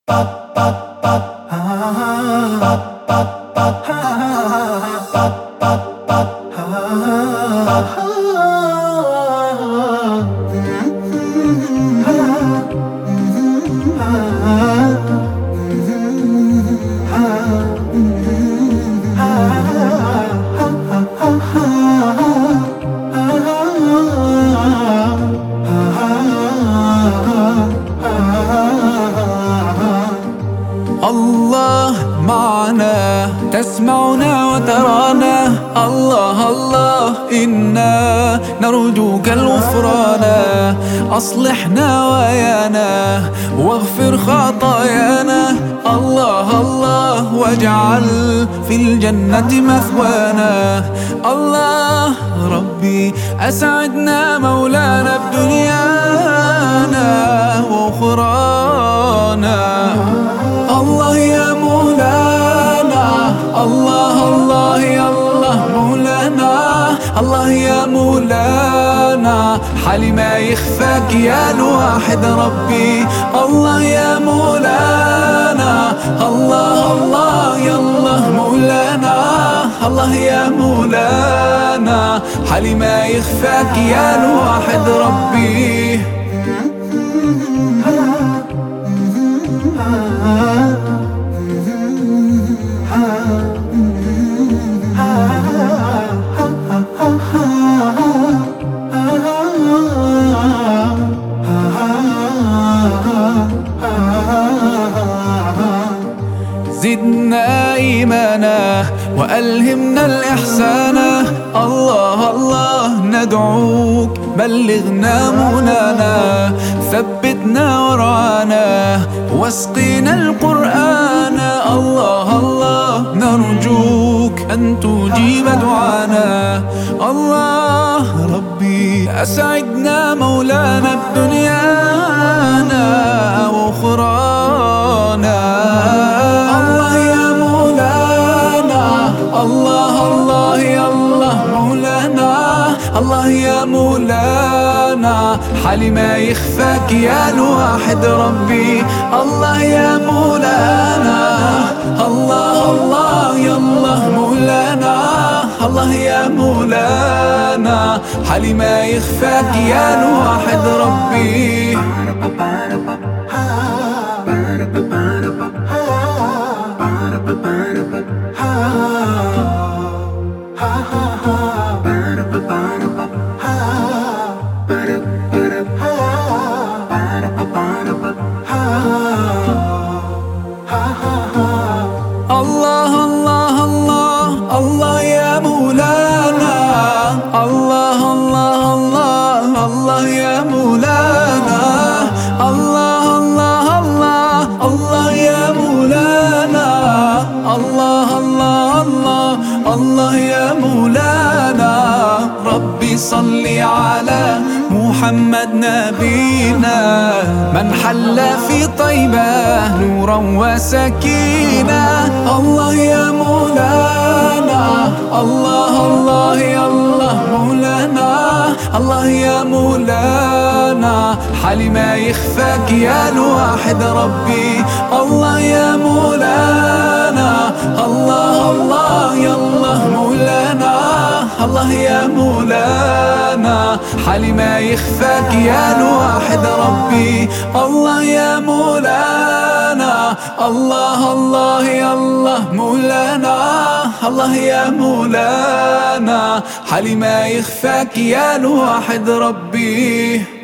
الله معنا تسمعنا وترانا، الله الله إنا نرجوك الغفران. أصلحنا ويانا واغفر خطايانا، الله الله واجعل في الجنة مثوانا. الله ربي أسعدنا مولانا بدنيانا وأخرانا. الله يا مولانا، الله الله يا الله مولانا، الله يا مولانا، حالي ما يخفاك يا الواحد ربي. الله يا مولانا، الله الله يا الله مولانا، الله يا مولانا، حالي ما يخفاك يا الواحد ربي. زدنا إيمانا وألهمنا الإحسان، الله الله ندعوك بلغنا منانا. ثبتنا ورعانا واسقينا القرآن، الله الله نرجوك أن تجيب دعانا. الله ربي أسعدنا مولانا بدنيانا وأخرانا. الله يا مولانا، الله الله يا الله مولانا، الله يا مولانا، حالي ما يخفاك يا الواحد ربي. الله يا مولانا، الله الله يا الله مولانا، الله يا مولانا، حالي ما يخفاك يا الواحد ربي. الله الله الله الله يا مولانا، الله الله الله الله يا مولانا، الله الله الله الله يا مولانا، الله الله الله الله يا مولانا. ربي صل على محمد نبينا، من حل في طيبة نورا وسكينة. الله يا مولانا، الله الله يا الله مولانا، الله يا مولانا، حالي ما يخفاك يا الواحد ربي. الله يا مولانا، الله الله يا الله مولانا، الله يا مولانا، حالي ما يخفاك يا الواحد ربي. الله يا مولانا، الله الله يا الله مولانا، الله يا مولانا، حالي ما يخفاك يا الواحد ربي.